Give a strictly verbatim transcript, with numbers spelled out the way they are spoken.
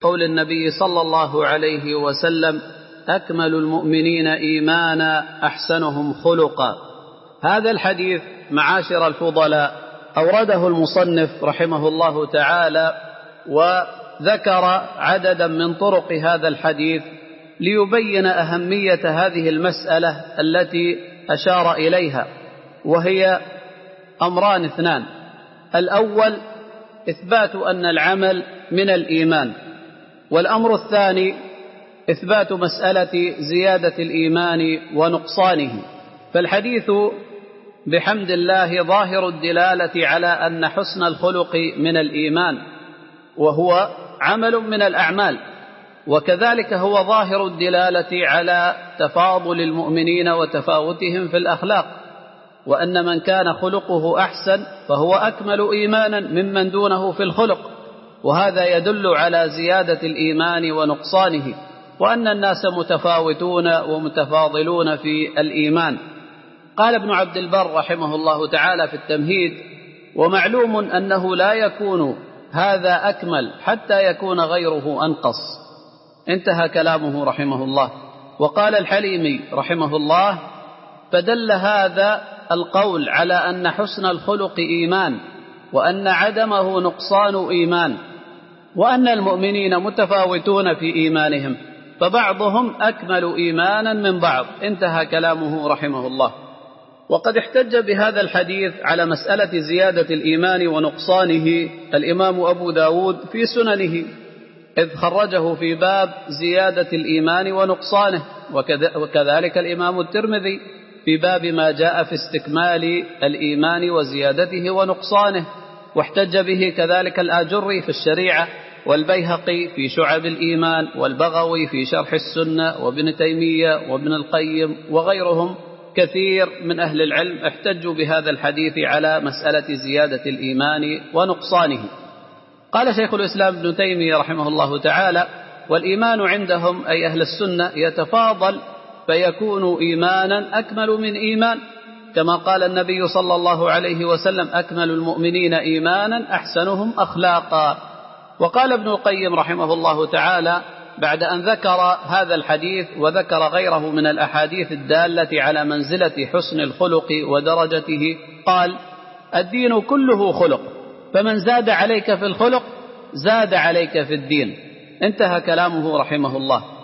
قول النبي صلى الله عليه وسلم: أكمل المؤمنين إيمانا أحسنهم خلقا. هذا الحديث معاشر الفضلاء أورده المصنف رحمه الله تعالى، وذكر عددا من طرق هذا الحديث ليبين أهمية هذه المسألة التي أشار إليها، وهي أمران اثنان: الأول إثبات أن العمل من الإيمان، والأمر الثاني إثبات مسألة زيادة الإيمان ونقصانه. فالحديث بحمد الله ظاهر الدلالة على أن حسن الخلق من الإيمان، وهو عمل من الأعمال، وكذلك هو ظاهر الدلالة على تفاضل المؤمنين وتفاوتهم في الأخلاق، وأن من كان خلقه أحسن فهو أكمل إيمانا ممن دونه في الخلق، وهذا يدل على زيادة الإيمان ونقصانه، وأن الناس متفاوتون ومتفاضلون في الإيمان. قال ابن عبد البر رحمه الله تعالى في التمهيد: ومعلوم أنه لا يكون هذا أكمل حتى يكون غيره أنقص. انتهى كلامه رحمه الله. وقال الحليمي رحمه الله: فدل هذا القول على أن حسن الخلق إيمان، وأن عدمه نقصان إيمان، وأن المؤمنين متفاوتون في إيمانهم، فبعضهم أكمل إيمانا من بعض. انتهى كلامه رحمه الله. وقد احتج بهذا الحديث على مسألة زيادة الإيمان ونقصانه الإمام أبو داود في سننه، إذ خرجه في باب زيادة الإيمان ونقصانه، وكذلك الإمام الترمذي في باب ما جاء في استكمال الإيمان وزيادته ونقصانه، واحتج به كذلك الآجري في الشريعة، والبيهقي في شعب الإيمان، والبغوي في شرح السنة، وابن تيمية وابن القيم وغيرهم كثير من أهل العلم احتجوا بهذا الحديث على مسألة زيادة الإيمان ونقصانه. قال شيخ الإسلام ابن تيمية رحمه الله تعالى: والإيمان عندهم أي أهل السنة يتفاضل فيكون إيمانا أكمل من إيمان، كما قال النبي صلى الله عليه وسلم: أكمل المؤمنين إيمانا أحسنهم أخلاقا. وقال ابن القيم رحمه الله تعالى بعد أن ذكر هذا الحديث وذكر غيره من الأحاديث الدالة على منزلة حسن الخلق ودرجته، قال: الدين كله خلق، فمن زاد عليك في الخلق زاد عليك في الدين. انتهى كلامه رحمه الله.